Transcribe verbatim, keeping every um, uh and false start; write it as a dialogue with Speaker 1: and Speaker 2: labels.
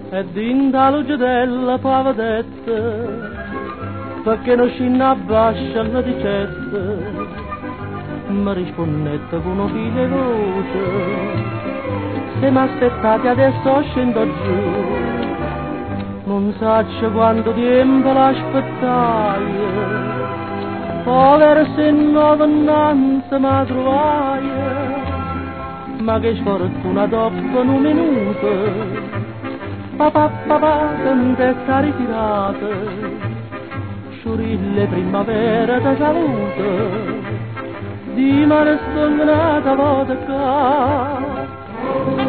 Speaker 1: e dinda luce della pavedetta, perché non scinna abbascia la ricetta, mi rispondette con una figlia voce, se mi aspettate adesso scendo giù, non saccio quanto tempo l'aspettai, povera se nuova innanzi mi trovai, ma che sfortuna dopo un minuto, papà papà tant'è ritirata, sciurille primavera da salute, di mare stongata vodka.